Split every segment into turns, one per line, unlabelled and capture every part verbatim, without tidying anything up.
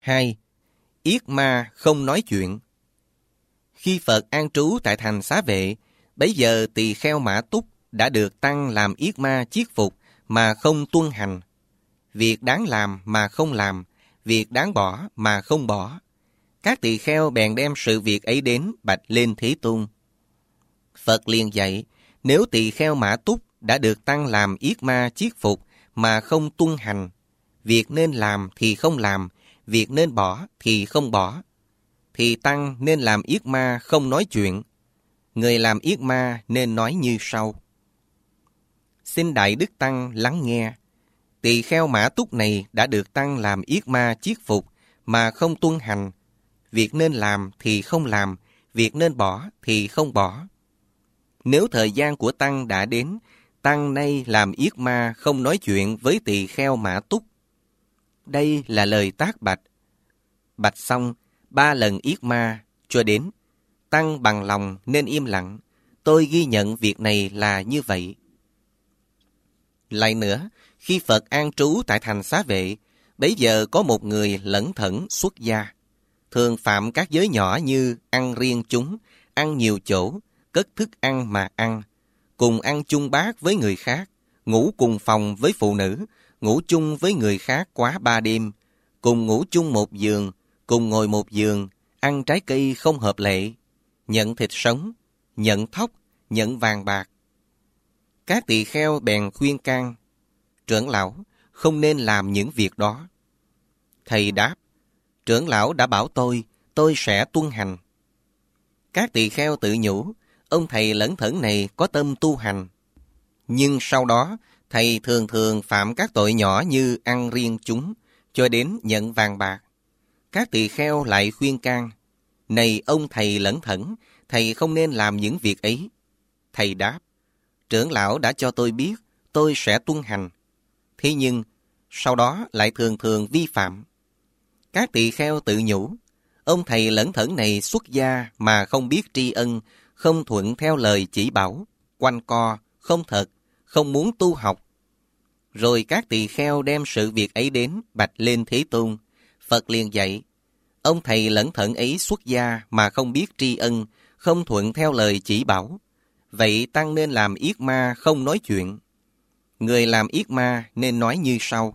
Hai, yết ma không nói chuyện. Khi Phật an trú tại thành Xá Vệ, bấy giờ tỳ kheo Mã Túc đã được tăng làm yết ma chiết phục mà không tuân hành. Việc đáng làm mà không làm, việc đáng bỏ mà không bỏ. Các tỳ kheo bèn đem sự việc ấy đến bạch lên Thế Tôn. Phật liền dạy, nếu tỳ kheo Mã Túc đã được tăng làm yết ma chiết phục mà không tuân hành, việc nên làm thì không làm, việc nên bỏ thì không bỏ, thì tăng nên làm yết ma không nói chuyện. Người làm yết ma nên nói như sau. Xin Đại Đức Tăng lắng nghe. Tỳ kheo Mã Túc này đã được tăng làm yết ma chiết phục mà không tuân hành. Việc nên làm thì không làm, việc nên bỏ thì không bỏ. Nếu thời gian của tăng đã đến, tăng nay làm yết ma không nói chuyện với tỳ kheo Mã Túc. Đây là lời tác bạch. Bạch xong, ba lần yết ma cho đến. Tăng bằng lòng nên im lặng. Tôi ghi nhận việc này là như vậy. Lại nữa, khi Phật an trú tại thành Xá Vệ, bấy giờ có một người lẩn thẩn xuất gia, thường phạm các giới nhỏ như ăn riêng chúng, ăn nhiều chỗ, cất thức ăn mà ăn, cùng ăn chung bát với người khác, ngủ cùng phòng với phụ nữ, ngủ chung với người khác quá ba đêm, cùng ngủ chung một giường, cùng ngồi một giường, ăn trái cây không hợp lệ, nhận thịt sống, nhận thóc, nhận vàng bạc. Các tỳ kheo bèn khuyên can, trưởng lão không nên làm những việc đó. Thầy đáp, trưởng lão đã bảo tôi, tôi sẽ tuân hành. Các tỳ kheo tự nhủ, ông thầy lẩn thẩn này có tâm tu hành. Nhưng sau đó, thầy thường thường phạm các tội nhỏ như ăn riêng chúng, cho đến nhận vàng bạc. Các tỳ kheo lại khuyên can, này ông thầy lẩn thẩn, thầy không nên làm những việc ấy. Thầy đáp, trưởng lão đã cho tôi biết, tôi sẽ tuân hành. Thế nhưng, sau đó lại thường thường vi phạm. Các tỳ kheo tự nhủ, ông thầy lẩn thẩn này xuất gia mà không biết tri ân, không thuận theo lời chỉ bảo, quanh co, không thật, không muốn tu học. Rồi các tỳ kheo đem sự việc ấy đến bạch lên Thế Tôn. Phật liền dạy, ông thầy lẩn thẩn ấy xuất gia mà không biết tri ân, không thuận theo lời chỉ bảo. Vậy tăng nên làm yết ma không nói chuyện. Người làm yết ma nên nói như sau.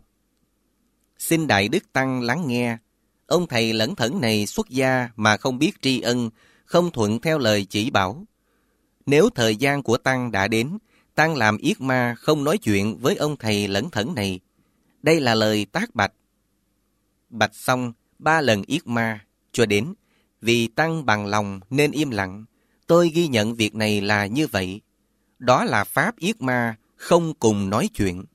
Xin Đại Đức Tăng lắng nghe. Ông thầy lẩn thẩn này xuất gia mà không biết tri ân, không thuận theo lời chỉ bảo. Nếu thời gian của Tăng đã đến, Tăng làm yết ma không nói chuyện với ông thầy lẩn thẩn này. Đây là lời tác bạch. Bạch xong ba lần yết ma cho đến, vì Tăng bằng lòng nên im lặng. Tôi ghi nhận việc này là như vậy. Đó là pháp yết ma không cùng nói chuyện.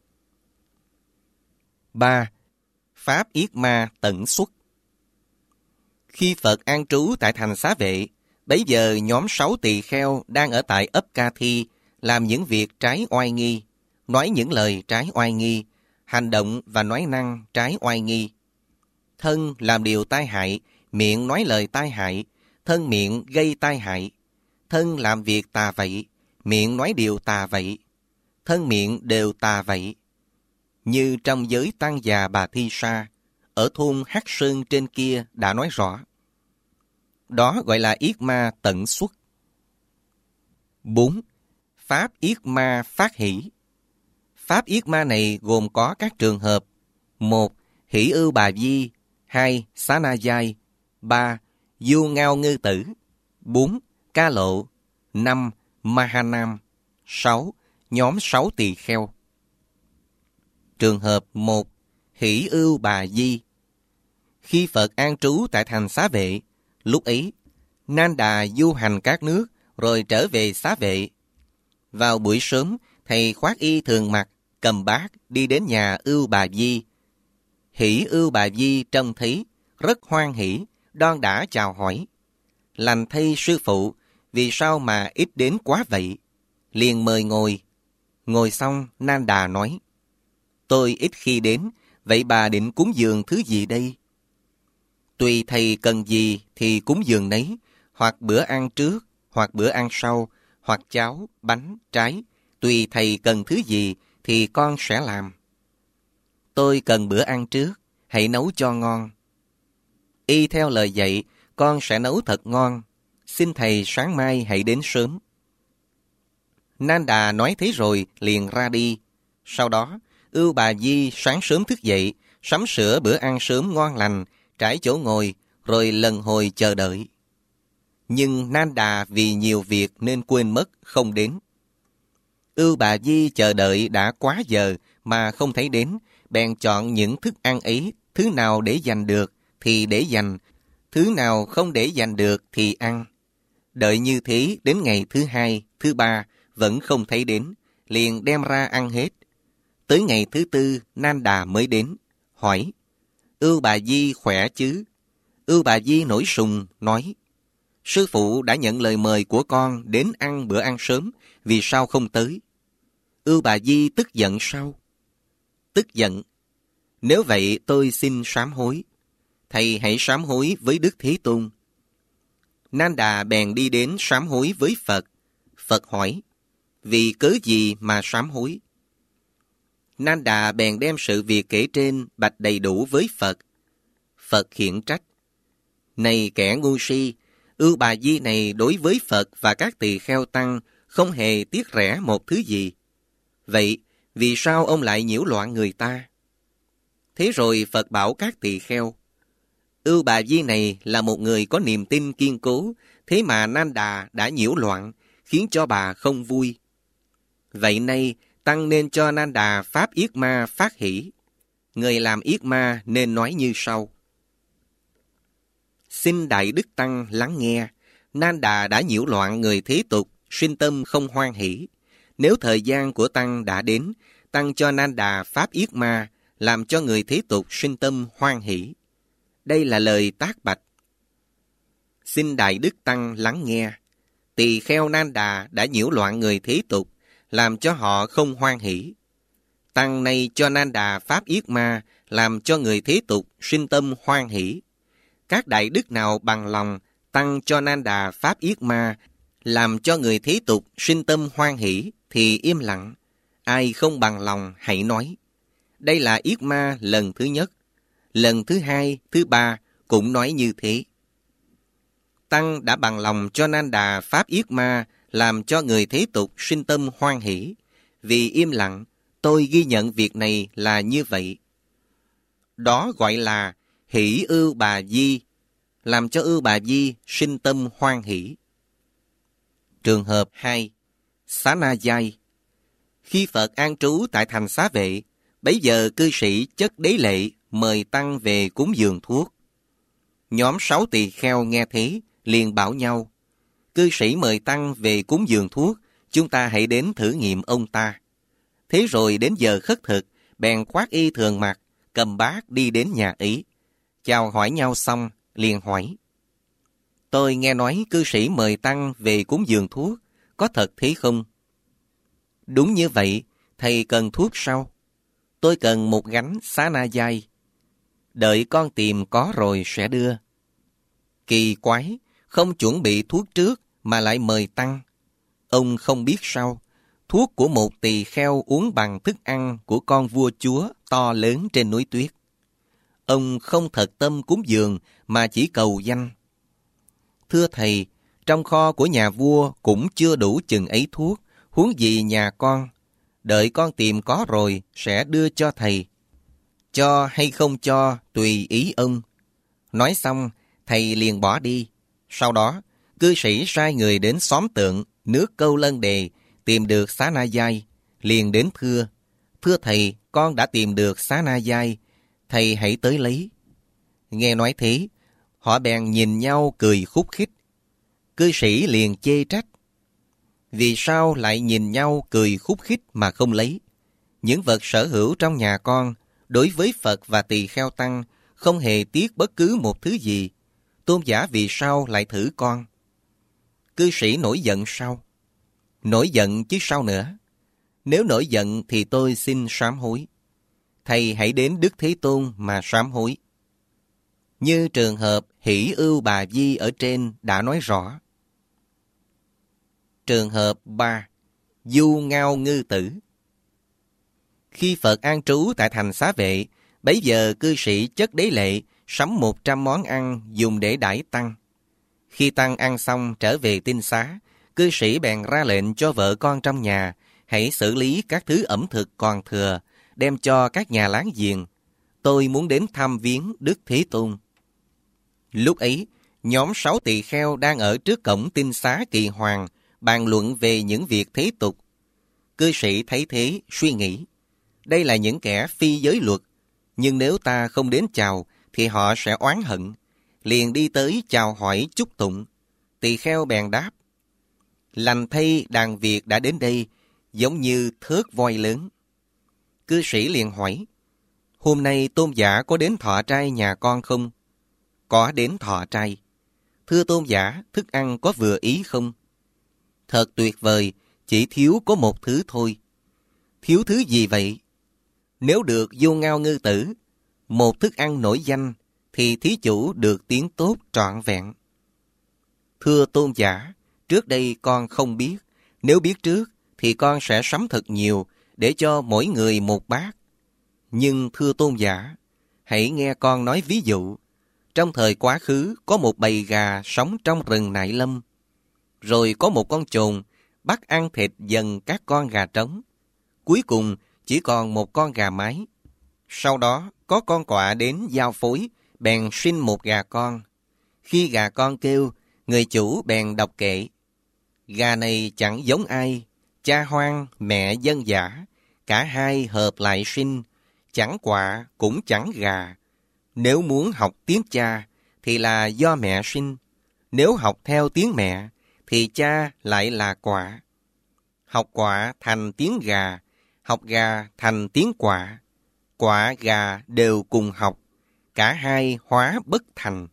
Ba. Pháp yết ma tận xuất. Khi Phật an trú tại thành Xá Vệ, bấy giờ nhóm sáu tỳ kheo đang ở tại ấp Ca Thi làm những việc trái oai nghi, nói những lời trái oai nghi, hành động và nói năng trái oai nghi. Thân làm điều tai hại, miệng nói lời tai hại, thân miệng gây tai hại. Thân làm việc tà vậy, miệng nói điều tà vậy. Thân miệng đều tà vậy. Như trong giới Tăng già Bà Thi Sa, ở thôn Hắc Sơn trên kia đã nói rõ. Đó gọi là yết ma tận xuất. Bốn. Pháp yết ma phát hỷ. Pháp yết ma này gồm có các trường hợp. Một. Hỷ ưu bà di. Hai. Xá na giai. Ba. Du ngao ngư tử. Bốn. Ca lộ. Năm. Mahanam. Sáu. Nhóm sáu tỳ kheo. Trường hợp một. Hỷ ưu bà di. Khi Phật an trú tại thành Xá Vệ, lúc ấy, Nan Đà du hành các nước, rồi trở về Xá Vệ. Vào buổi sớm, thầy khoác y thường mặc, cầm bát, đi đến nhà ưu bà di. Hỷ ưu bà di trông thấy, rất hoan hỷ, đoan đã chào hỏi. Lành thay sư phụ, vì sao mà ít đến quá vậy? Liền mời ngồi. Ngồi xong, Nan Đà nói, tôi ít khi đến, vậy bà định cúng dường thứ gì đây? Tùy thầy cần gì thì cúng dường nấy, hoặc bữa ăn trước, hoặc bữa ăn sau, hoặc cháo, bánh, trái. Tùy thầy cần thứ gì thì con sẽ làm. Tôi cần bữa ăn trước, hãy nấu cho ngon. Y theo lời dạy, con sẽ nấu thật ngon. Xin thầy sáng mai hãy đến sớm. Nanda nói thế rồi liền ra đi. Sau đó, Ưu Bà Di sáng sớm thức dậy, sắm sửa bữa ăn sớm ngon lành, trải chỗ ngồi, rồi lần hồi chờ đợi. Nhưng Nanda vì nhiều việc nên quên mất, không đến. Ưu Bà Di chờ đợi đã quá giờ mà không thấy đến, bèn chọn những thức ăn ấy, thứ nào để dành được thì để dành, thứ nào không để dành được thì ăn. Đợi như thế đến ngày thứ hai, thứ ba, vẫn không thấy đến, liền đem ra ăn hết. Tới ngày thứ tư, Nanda mới đến, hỏi, Ưu Bà Di khỏe chứ? Ưu Bà Di nổi sùng, nói, sư phụ đã nhận lời mời của con đến ăn bữa ăn sớm, vì sao không tới? Ưu Bà Di tức giận sao? Tức giận. Nếu vậy tôi xin sám hối. Thầy hãy sám hối với Đức Thế Tôn. Nanda bèn đi đến sám hối với Phật. Phật hỏi, vì cớ gì mà sám hối? Nanda bèn đem sự việc kể trên bạch đầy đủ với Phật. Phật khiển trách, này kẻ ngu si, Ưu Bà Di này đối với Phật và các tỳ kheo tăng không hề tiếc rẻ một thứ gì. Vậy, vì sao ông lại nhiễu loạn người ta? Thế rồi Phật bảo các tỳ kheo, Ưu Bà Di này là một người có niềm tin kiên cố, thế mà Nanda đã nhiễu loạn, khiến cho bà không vui. Vậy nay, tăng nên cho Nanda pháp yết ma phát hỷ. Người làm yết ma nên nói như sau. Xin Đại Đức Tăng lắng nghe, Nanda đã nhiễu loạn người thế tục, sinh tâm không hoan hỷ. Nếu thời gian của Tăng đã đến, Tăng cho Nanda pháp yết ma, làm cho người thế tục sinh tâm hoan hỷ. Đây là lời tác bạch. Xin Đại Đức Tăng lắng nghe, tỳ kheo Nanda đã nhiễu loạn người thế tục, làm cho họ không hoan hỷ. Tăng nay cho Nanda pháp yết ma, làm cho người thế tục sinh tâm hoan hỷ. Các đại đức nào bằng lòng, Tăng cho Nanda pháp yết ma, làm cho người thế tục sinh tâm hoan hỷ, thì im lặng. Ai không bằng lòng hãy nói. Đây là yết ma lần thứ nhất. Lần thứ hai, thứ ba cũng nói như thế. Tăng đã bằng lòng cho Nanda pháp yết ma, làm cho người thế tục sinh tâm hoan hỷ. Vì im lặng, tôi ghi nhận việc này là như vậy. Đó gọi là hỷ Ưu Bà Di, làm cho Ưu Bà Di sinh tâm hoan hỷ. Trường hợp hai. Sanajai. Khi Phật an trú tại thành Xá Vệ, bấy giờ cư sĩ Chất Đế Lệ mời Tăng về cúng dường thuốc. Nhóm sáu tỳ kheo nghe thế, liền bảo nhau, cư sĩ mời Tăng về cúng dường thuốc, chúng ta hãy đến thử nghiệm ông ta. Thế rồi đến giờ khất thực, bèn khoác y thường mặc, cầm bát đi đến nhà ấy. Chào hỏi nhau xong, liền hỏi, tôi nghe nói cư sĩ mời Tăng về cúng dường thuốc, có thật thế không? Đúng như vậy, thầy cần thuốc sao? Tôi cần một gánh Sanajai. Đợi con tìm có rồi sẽ đưa. Kỳ quái, không chuẩn bị thuốc trước mà lại mời Tăng. Ông không biết sao, thuốc của một tỳ kheo uống bằng thức ăn của con vua chúa to lớn trên núi tuyết. Ông không thật tâm cúng dường mà chỉ cầu danh. Thưa thầy, trong kho của nhà vua cũng chưa đủ chừng ấy thuốc, huống gì nhà con. Đợi con tìm có rồi sẽ đưa cho thầy. Cho hay không cho tùy ý ông. Nói xong, thầy liền bỏ đi. Sau đó, cư sĩ sai người đến xóm Tượng, nước Câu Lân Đề, tìm được Sanajai, liền đến thưa. Thưa thầy, con đã tìm được Sanajai, thầy hãy tới lấy. Nghe nói thế, họ bèn nhìn nhau cười khúc khích. Cư sĩ liền chê trách. Vì sao lại nhìn nhau cười khúc khích mà không lấy? Những vật sở hữu trong nhà con, đối với Phật và tỳ kheo tăng, không hề tiếc bất cứ một thứ gì. Tôn giả vì sao lại thử con? Cư sĩ nổi giận sao? Nổi giận chứ sao nữa? Nếu nổi giận thì tôi xin sám hối. Thầy hãy đến Đức Thế Tôn mà sám hối. Như trường hợp hỷ Ưu Bà Di ở trên đã nói rõ. Trường hợp ba. Du Ngao Ngư Tử. Khi Phật an trú tại thành Xá Vệ, bấy giờ cư sĩ Chất Đế Lệ sắm một trăm món ăn dùng để đãi tăng. Khi tăng ăn xong trở về tinh xá, cư sĩ bèn ra lệnh cho vợ con trong nhà hãy xử lý các thứ ẩm thực còn thừa, đem cho các nhà láng giềng. Tôi muốn đến thăm viếng Đức Thế Tôn. Lúc ấy, nhóm sáu tỳ kheo đang ở trước cổng tinh xá Kỳ Hoàng, bàn luận về những việc thế tục. Cư sĩ thấy thế, suy nghĩ. Đây là những kẻ phi giới luật, nhưng nếu ta không đến chào, thì họ sẽ oán hận. Liền đi tới chào hỏi chúc tụng. Tỳ kheo bèn đáp: lành thay đàn Việt đã đến đây, giống như thớt voi lớn. Cư sĩ liền hỏi: hôm nay tôn giả có đến thọ trai nhà con không? Có đến thọ trai. Thưa tôn giả, thức ăn có vừa ý không? Thật tuyệt vời, chỉ thiếu có một thứ thôi. Thiếu thứ gì vậy? Nếu được vô ngao ngư tử, một thức ăn nổi danh, thì thí chủ được tiếng tốt trọn vẹn. Thưa tôn giả, trước đây con không biết. Nếu biết trước, thì con sẽ sắm thật nhiều, để cho mỗi người một bát. Nhưng thưa tôn giả, hãy nghe con nói ví dụ. Trong thời quá khứ, có một bầy gà sống trong rừng Nại Lâm. Rồi có một con chồn bắt ăn thịt dần các con gà trống. Cuối cùng, chỉ còn một con gà mái. Sau đó, có con quạ đến giao phối, bèn sinh một gà con. Khi gà con kêu, người chủ bèn đọc kệ: gà này chẳng giống ai, cha hoang, mẹ dân dã, cả hai hợp lại sinh, chẳng quạ cũng chẳng gà. Nếu muốn học tiếng cha, thì là do mẹ sinh. Nếu học theo tiếng mẹ, thì cha lại là quạ. Học quạ thành tiếng gà, học gà thành tiếng quạ. Quạ gà đều cùng học, cả hai hóa bất thành.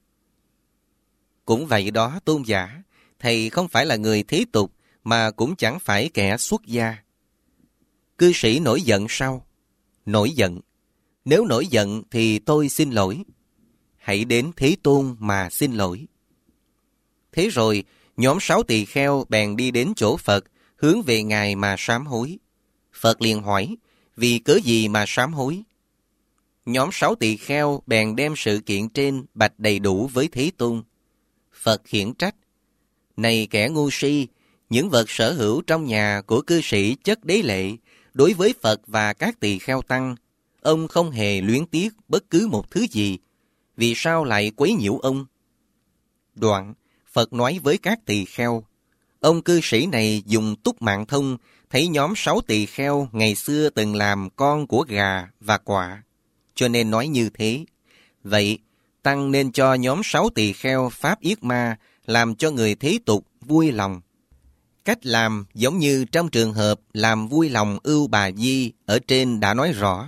Cũng vậy đó tôn giả, thầy không phải là người thế tục, mà cũng chẳng phải kẻ xuất gia. Cư sĩ nổi giận sao? Nổi giận. Nếu nổi giận thì tôi xin lỗi. Hãy đến Thế Tôn mà xin lỗi. Thế rồi, nhóm sáu tỳ kheo bèn đi đến chỗ Phật, hướng về Ngài mà sám hối. Phật liền hỏi: vì cớ gì mà sám hối? Nhóm sáu tỳ kheo bèn đem sự kiện trên bạch đầy đủ với Thế Tôn. Phật khiển trách: này kẻ ngu si, những vật sở hữu trong nhà của cư sĩ chất đế lệ, đối với Phật và các tỳ kheo tăng, ông không hề luyến tiếc bất cứ một thứ gì. Vì sao lại quấy nhiễu ông? Đoạn, Phật nói với các tỳ kheo: ông cư sĩ này dùng túc mạng thông, thấy nhóm sáu tỳ kheo ngày xưa từng làm con của gà và quạ, cho nên nói như thế. Vậy, tăng nên cho nhóm sáu tỳ kheo pháp yết ma, làm cho người thế tục vui lòng. Cách làm giống như trong trường hợp làm vui lòng Ưu Bà Di ở trên đã nói rõ.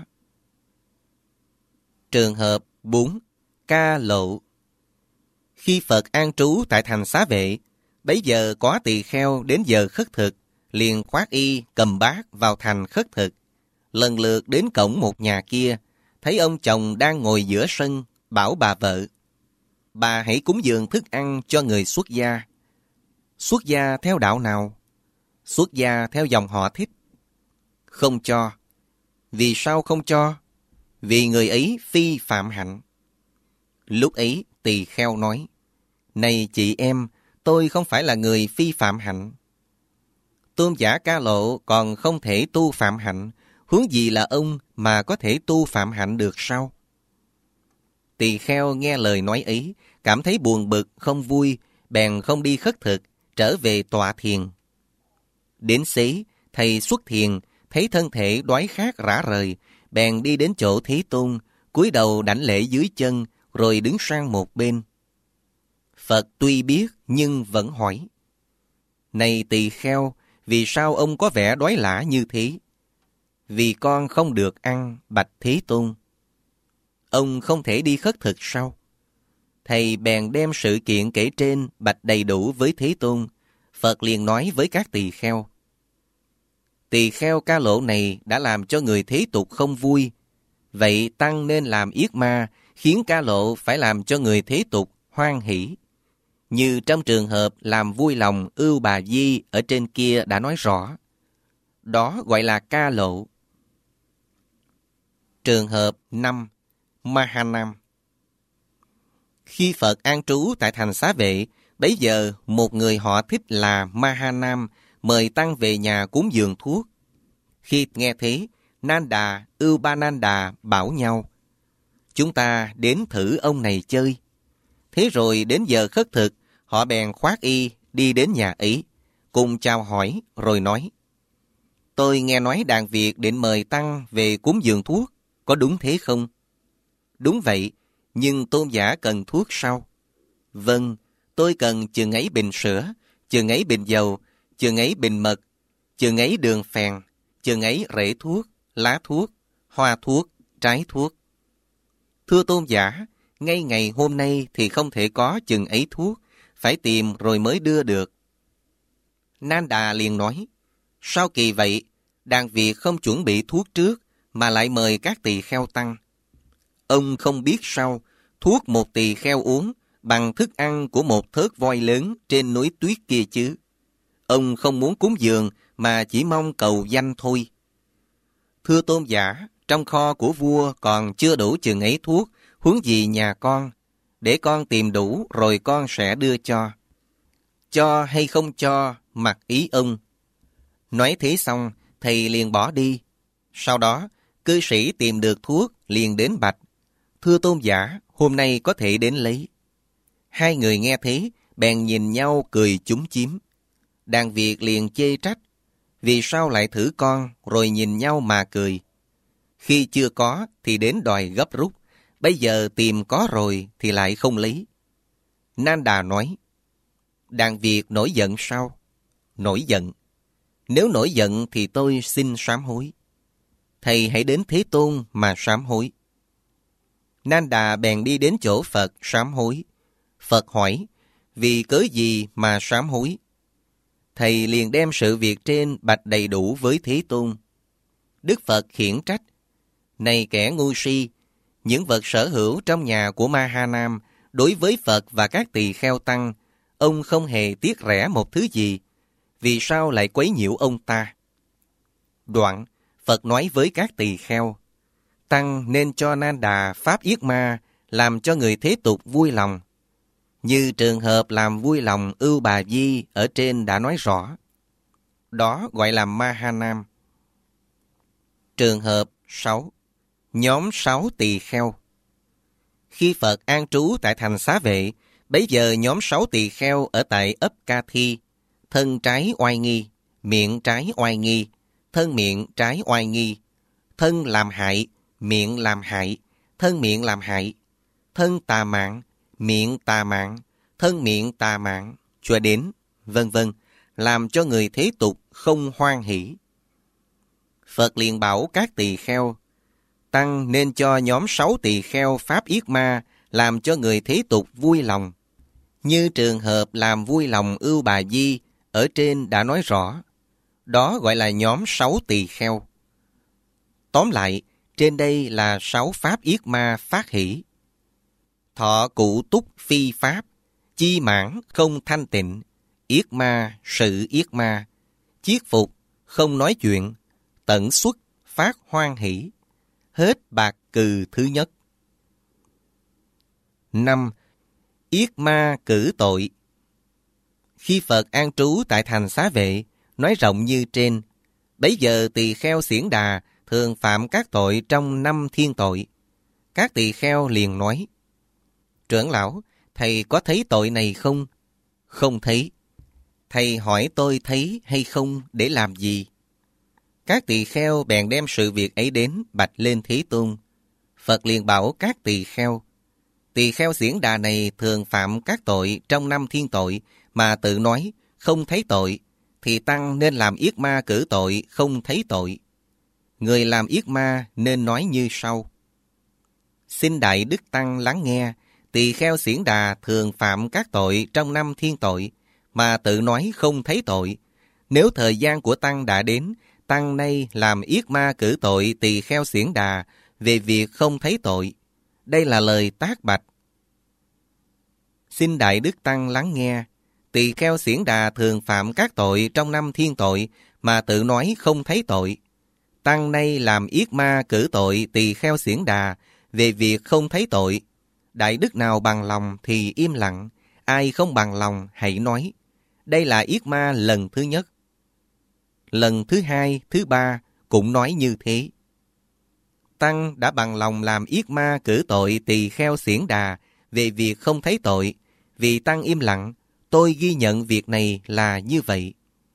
Trường hợp bốn. Ca lộ. Khi Phật an trú tại thành Xá Vệ, bấy giờ có tỳ kheo đến giờ khất thực, liền khoác y cầm bát vào thành khất thực. Lần lượt đến cổng một nhà kia, thấy ông chồng đang ngồi giữa sân, bảo bà vợ: bà hãy cúng dường thức ăn cho người xuất gia. Xuất gia theo đạo nào? Xuất gia theo dòng họ Thích. Không cho. Vì sao không cho? Vì người ấy phi phạm hạnh. Lúc ấy tỳ kheo nói: này chị em, tôi không phải là người phi phạm hạnh. Tôn giả Ca Lộ còn không thể tu phạm hạnh, huống gì là ông mà có thể tu phạm hạnh được sao? Tỳ kheo nghe lời nói ấy, cảm thấy buồn bực không vui, bèn không đi khất thực, trở về tọa thiền. Đến xế, thầy xuất thiền, thấy thân thể đói khát rã rời, bèn đi đến chỗ Thế Tôn, cúi đầu đảnh lễ dưới chân, rồi đứng sang một bên. Phật tuy biết nhưng vẫn hỏi: này tỳ kheo, vì sao ông có vẻ đói lả như thế? Vì con không được ăn, bạch Thế Tôn. Ông không thể đi khất thực sao? Thầy bèn đem sự kiện kể trên bạch đầy đủ với Thế Tôn. Phật liền nói với các tỳ kheo: tỳ kheo Ca Lộ này đã làm cho người thế tục không vui. Vậy tăng nên làm yết ma, khiến Ca Lộ phải làm cho người thế tục hoan hỷ. Như trong trường hợp làm vui lòng Ưu Bà Di ở trên kia đã nói rõ. Đó gọi là ca lộ. Trường hợp năm. Mahanam. Khi Phật an trú tại thành Xá Vệ, bấy giờ một người họ Thích là Mahanam mời tăng về nhà cúng dường thuốc. Khi nghe thế, Nanda, Upananda bảo nhau, chúng ta đến thử ông này chơi. Thế rồi đến giờ khất thực, họ bèn khoác y đi đến nhà ấy, cùng chào hỏi rồi nói, tôi nghe nói đàn Việt định mời tăng về cúng dường thuốc, có đúng thế không? Đúng vậy, nhưng tôn giả cần thuốc sao? Vâng, tôi cần chừng ấy bình sữa, chừng ấy bình dầu, chừng ấy bình mật, chừng ấy đường phèn, chừng ấy rễ thuốc, lá thuốc, hoa thuốc, trái thuốc. Thưa tôn giả, ngay ngày hôm nay thì không thể có chừng ấy thuốc, phải tìm rồi mới đưa được. Nanda liền nói, sao kỳ vậy? Đàn Việt không chuẩn bị thuốc trước, mà lại mời các tỳ kheo tăng. Ông không biết sao, thuốc một tỳ kheo uống bằng thức ăn của một thớt voi lớn trên núi tuyết kia chứ. Ông không muốn cúng dường mà chỉ mong cầu danh thôi. Thưa tôn giả, trong kho của vua còn chưa đủ chừng ấy thuốc, huống gì nhà con. Để con tìm đủ rồi con sẽ đưa cho. Cho hay không cho, mặc ý ông. Nói thế xong, thầy liền bỏ đi. Sau đó, cư sĩ tìm được thuốc liền đến bạch, thưa tôn giả, hôm nay có thể đến lấy. Hai người nghe thế, bèn nhìn nhau cười chúm chím. Đàn Việt liền chê trách, vì sao lại thử con rồi nhìn nhau mà cười. Khi chưa có thì đến đòi gấp rút, bây giờ tìm có rồi thì lại không lấy. Nanda nói, đàn Việt nổi giận sao? Nổi giận. Nếu nổi giận thì tôi xin sám hối. Thầy hãy đến Thế Tôn mà sám hối. Nanda bèn đi đến chỗ Phật sám hối. Phật hỏi, vì cớ gì mà sám hối? Thầy liền đem sự việc trên bạch đầy đủ với Thế Tôn. Đức Phật khiển trách, này kẻ ngu si, những vật sở hữu trong nhà của Mahanam đối với Phật và các tỳ kheo tăng, ông không hề tiếc rẻ một thứ gì. Vì sao lại quấy nhiễu ông ta? Đoạn, Phật nói với các tỳ kheo, tăng nên cho Nanda pháp yết ma làm cho người thế tục vui lòng. Như trường hợp làm vui lòng Ưu Bà Di ở trên đã nói rõ. Đó gọi là Mahanam. Trường hợp sáu. Nhóm sáu tỳ kheo. Khi Phật an trú tại thành Xá Vệ, bấy giờ nhóm sáu tỳ kheo ở tại ấp Ca Thi, thân trái oai nghi, miệng trái oai nghi, thân miệng trái oai nghi, thân làm hại, miệng làm hại, thân miệng làm hại, thân tà mạng, miệng tà mạng, thân miệng tà mạng, cho đến, vân vân, làm cho người thế tục không hoan hỷ. Phật liền bảo các tỳ kheo, tăng nên cho nhóm sáu tỳ kheo pháp yết ma làm cho người thế tục vui lòng. Như trường hợp làm vui lòng Ưu Bà Di ở trên đã nói rõ. Đó gọi là nhóm sáu tỳ kheo. Tóm lại, trên đây là sáu pháp yết ma phát hỷ. Thọ cụ túc phi pháp, chi mãn không thanh tịnh, yết ma sự yết ma, chiết phục không nói chuyện, tận xuất phát hoan hỷ, hết bạc cừ thứ nhất. Năm. Yết ma cử tội. Khi Phật an trú tại thành Xá Vệ, nói rộng như trên, bấy giờ tỳ kheo Xiển Đà thường phạm các tội trong năm thiên tội. Các tỳ kheo liền nói, trưởng lão, thầy có thấy tội này không? Không thấy. Thầy hỏi tôi thấy hay không để làm gì? Các tỳ kheo bèn đem sự việc ấy đến bạch lên Thế Tôn. Phật liền bảo các tỳ kheo, tỳ kheo Xiển Đà này thường phạm các tội trong năm thiên tội mà tự nói không thấy tội, thì tăng nên làm yết ma cử tội không thấy tội. Người làm yết ma nên nói như sau. Xin Đại Đức Tăng lắng nghe, tỳ kheo Xiển Đà thường phạm các tội trong năm thiên tội mà tự nói không thấy tội. Nếu thời gian của Tăng đã đến, Tăng nay làm yết ma cử tội tỳ kheo Xiển Đà về việc không thấy tội. Đây là lời tác bạch. Xin Đại Đức Tăng lắng nghe, tỳ kheo Xiển Đà thường phạm các tội trong năm thiên tội mà tự nói không thấy tội. Tăng nay làm yết ma cử tội tỳ kheo Xiển Đà về việc không thấy tội. Đại đức nào bằng lòng thì im lặng, ai không bằng lòng hãy nói. Đây là yết ma lần thứ nhất. Lần thứ hai, thứ ba cũng nói như thế. Tăng đã bằng lòng làm yết ma cử tội tỳ kheo Xiển Đà về việc không thấy tội. Vì Tăng im lặng, tôi ghi nhận việc này là như vậy.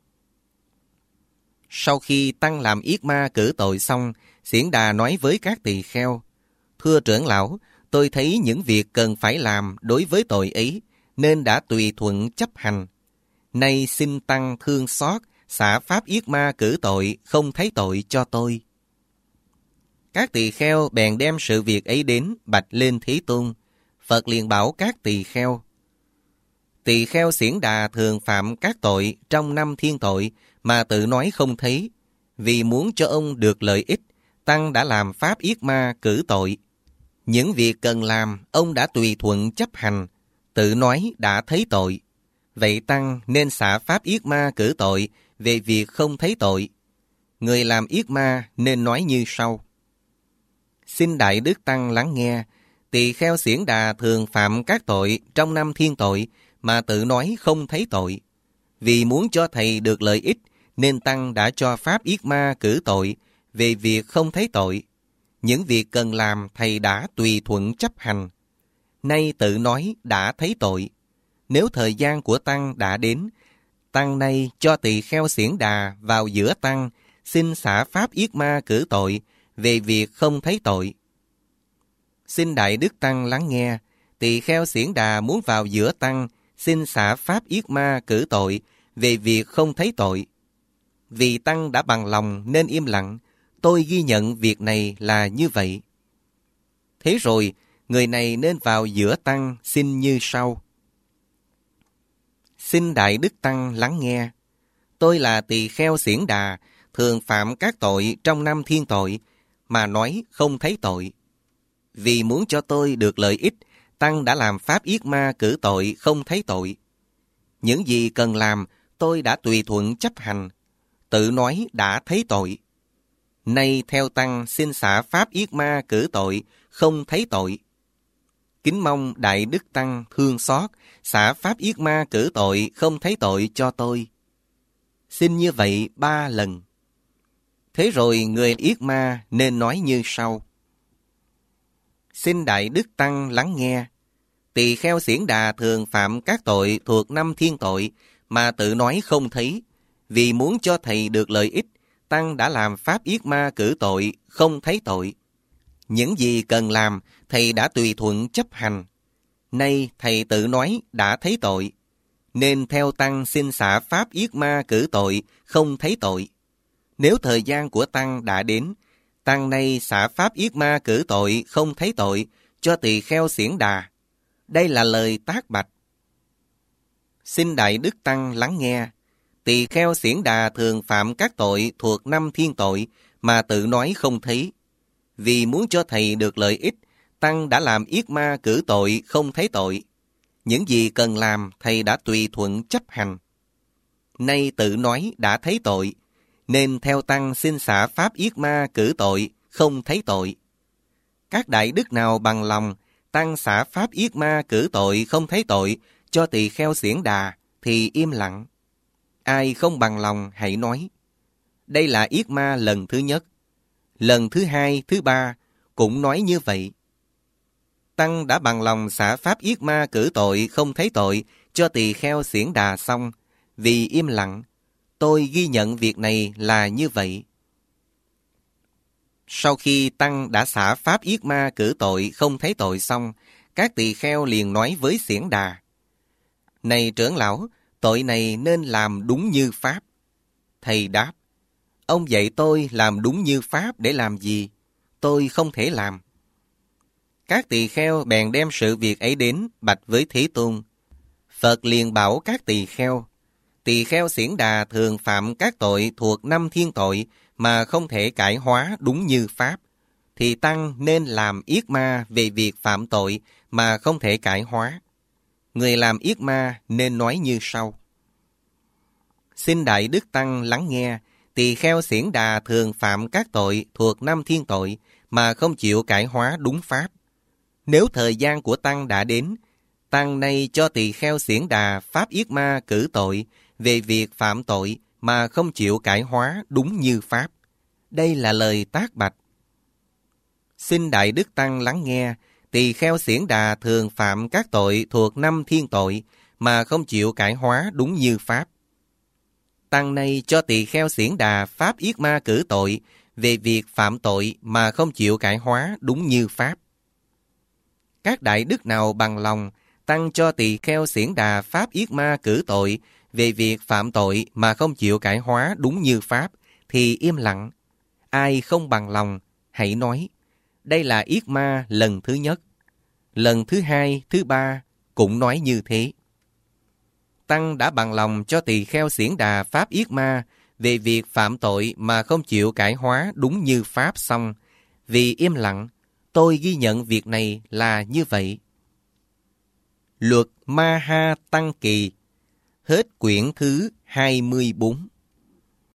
Sau khi Tăng làm yết ma cử tội xong, Xiển Đà nói với các tỳ kheo: Thưa trưởng lão, tôi thấy những việc cần phải làm đối với tội ấy, nên đã tùy thuận chấp hành. Nay xin Tăng thương xót, xả pháp yết ma cử tội, không thấy tội cho tôi. Các tỳ kheo bèn đem sự việc ấy đến bạch lên Thế Tôn. Phật liền bảo các tỳ kheo: Tỳ kheo Xiển Đà thường phạm các tội trong năm thiên tội mà tự nói không thấy. Vì muốn cho ông được lợi ích, Tăng đã làm pháp yết ma cử tội. Những việc cần làm, ông đã tùy thuận chấp hành, tự nói đã thấy tội. Vậy Tăng nên xả pháp yết ma cử tội về việc không thấy tội. Người làm yết ma nên nói như sau: Xin Đại Đức Tăng lắng nghe. Tỳ kheo Xiển Đà thường phạm các tội trong năm thiên tội mà tự nói không thấy tội. Vì muốn cho thầy được lợi ích, nên Tăng đã cho pháp yết ma cử tội về việc không thấy tội. Những việc cần làm thầy đã tùy thuận chấp hành. Nay tự nói đã thấy tội. Nếu thời gian của Tăng đã đến, Tăng nay cho tỳ kheo Xiển Đà vào giữa Tăng, xin xả pháp yết ma cử tội về việc không thấy tội. Xin Đại Đức Tăng lắng nghe. Tỳ kheo Xiển Đà muốn vào giữa Tăng, xin xả pháp yết ma cử tội về việc không thấy tội. Vì Tăng đã bằng lòng nên im lặng, tôi ghi nhận việc này là như vậy. Thế rồi, người này nên vào giữa Tăng xin như sau: Xin Đại Đức Tăng lắng nghe. Tôi là tỳ kheo Xiển Đà, thường phạm các tội trong năm thiên tội mà nói không thấy tội. Vì muốn cho tôi được lợi ích, Tăng đã làm pháp yết ma cử tội không thấy tội. Những gì cần làm, tôi đã tùy thuận chấp hành, tự nói đã thấy tội. Nay theo Tăng xin xả pháp yết ma cử tội không thấy tội. Kính mong Đại Đức Tăng thương xót, xả pháp yết ma cử tội không thấy tội cho tôi. Xin như vậy ba lần. Thế rồi người yết ma nên nói như sau: Xin Đại Đức Tăng lắng nghe. Tỳ kheo Xiển Đà thường phạm các tội thuộc năm thiên tội mà tự nói không thấy. Vì muốn cho thầy được lợi ích, Tăng đã làm pháp yết ma cử tội không thấy tội. Những gì cần làm, thầy đã tùy thuận chấp hành. Nay thầy tự nói đã thấy tội, nên theo Tăng xin xả pháp yết ma cử tội không thấy tội. Nếu thời gian của Tăng đã đến, Tăng nay xả pháp yết ma cử tội không thấy tội cho tỳ kheo Xiển Đà. Đây là lời tác bạch. Xin Đại Đức Tăng lắng nghe. Tỳ kheo Xiển Đà thường phạm các tội thuộc năm thiên tội mà tự nói không thấy. Vì muốn cho thầy được lợi ích, Tăng đã làm yết ma cử tội không thấy tội. Những gì cần làm, thầy đã tùy thuận chấp hành. Nay tự nói đã thấy tội, nên theo Tăng xin xả pháp yết ma cử tội không thấy tội. Các đại đức nào bằng lòng, Tăng xả pháp yết ma cử tội không thấy tội cho tỳ kheo Xiển Đà thì im lặng. Ai không bằng lòng hãy nói. Đây là yết ma lần thứ nhất. Lần thứ hai, thứ ba cũng nói như vậy. Tăng đã bằng lòng xả pháp yết ma cử tội không thấy tội cho tỳ kheo Xiển Đà xong. Vì im lặng, tôi ghi nhận việc này là như vậy. Sau khi Tăng đã xả pháp yết ma cử tội không thấy tội xong, các tỳ kheo liền nói với Xiển Đà: Này trưởng lão, tội này nên làm đúng như pháp. Thầy đáp: Ông dạy tôi làm đúng như pháp để làm gì? Tôi không thể làm. Các tỳ kheo bèn đem sự việc ấy đến bạch với Thế Tôn. Phật liền bảo các tỳ kheo: Tỳ kheo Xiển Đà thường phạm các tội thuộc năm thiên tội mà không thể cải hóa đúng như pháp, thì Tăng nên làm yết ma về việc phạm tội mà không thể cải hóa. Người làm yết ma nên nói như sau: Xin Đại Đức Tăng lắng nghe. Tỳ kheo Xiển Đà thường phạm các tội thuộc năm thiên tội mà không chịu cải hóa đúng pháp. Nếu thời gian của Tăng đã đến, Tăng nay cho tỳ kheo Xiển Đà Pháp Yết Ma cử tội về việc phạm tội mà không chịu cải hóa đúng như Pháp. Đây là lời tác bạch. Xin Đại Đức Tăng lắng nghe, tỳ kheo Xiển Đà thường phạm các tội thuộc năm thiên tội mà không chịu cải hóa đúng như Pháp. Tăng nay cho tỳ kheo Xiển Đà Pháp Yết Ma cử tội về việc phạm tội mà không chịu cải hóa đúng như Pháp. Các đại đức nào bằng lòng, Tăng cho tỳ kheo Xiển Đà Pháp Yết Ma cử tội về việc phạm tội mà không chịu cải hóa đúng như Pháp, thì im lặng. Ai không bằng lòng, hãy nói. Đây là Yết Ma lần thứ nhất. Lần thứ hai, thứ ba cũng nói như thế. Tăng đã bằng lòng cho tỳ kheo Xiển Đà Pháp Yết Ma về việc phạm tội mà không chịu cải hóa đúng như Pháp xong. Vì im lặng, tôi ghi nhận việc này là như vậy. Luật Ma Ha Tăng Kỳ. Hết quyển thứ hai mươi bốn.